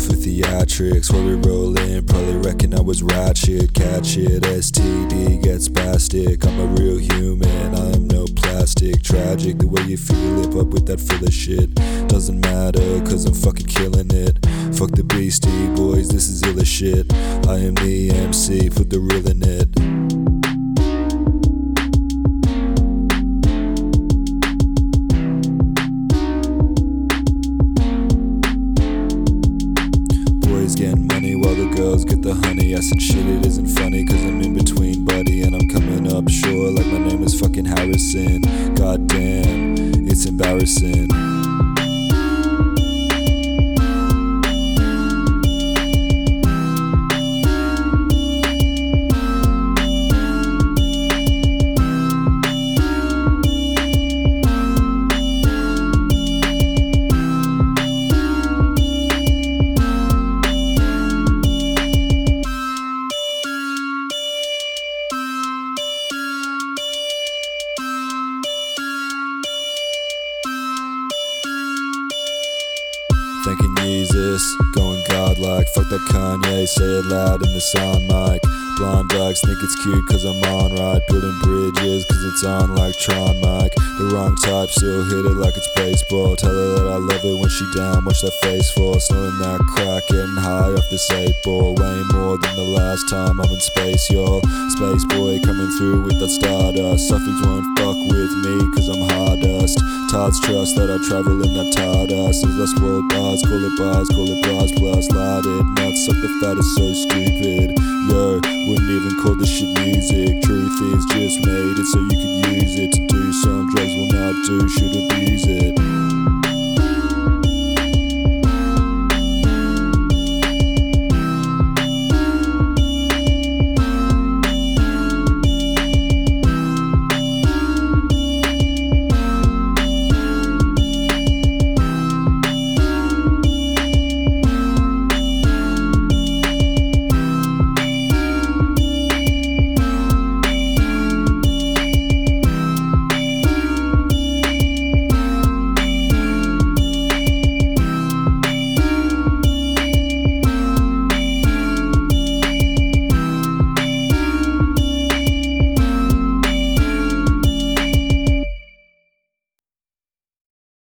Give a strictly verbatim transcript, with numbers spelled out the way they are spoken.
for theatrics, where we roll in, probably reckon I was ratchet. Catch it, S T D gets spastic. I'm a real human, I am no plastic. Tragic, the way you feel it, but with that filler shit doesn't matter, cause I'm fucking killing it. Fuck the Beastie Boys, this is illa shit. I am the M C, put the real in it. Boys getting money while the girls get the honey. I said shit, it isn't funny, cause I'm in between, buddy, and I'm coming up sure like my name is fucking Harrison. God damn, it's embarrassing. Thanking Jesus, going godlike. Fuck that Kanye, say it loud in the sound mic. Blonde dogs think it's cute cause I'm on right. Building bridges cause it's on like Tron mic. The wrong type, still hit it like it's baseball. Tell her that I love it when she down, watch that face fall. Snorting that crack, getting high off this eight ball. Way more than the last time I'm in space, y'all. Space boy coming through with that stardust. Suffix won't fuck with me cause I'm hardust. Tards trust that I travel in that Tardust. As I spoil bars, call it bars, call it bars plus larded nuts. Suck the fat is so stupid. Yo, wouldn't even call this shit music. Truth is just made it so you could use it to do some drugs will not do, should abuse it.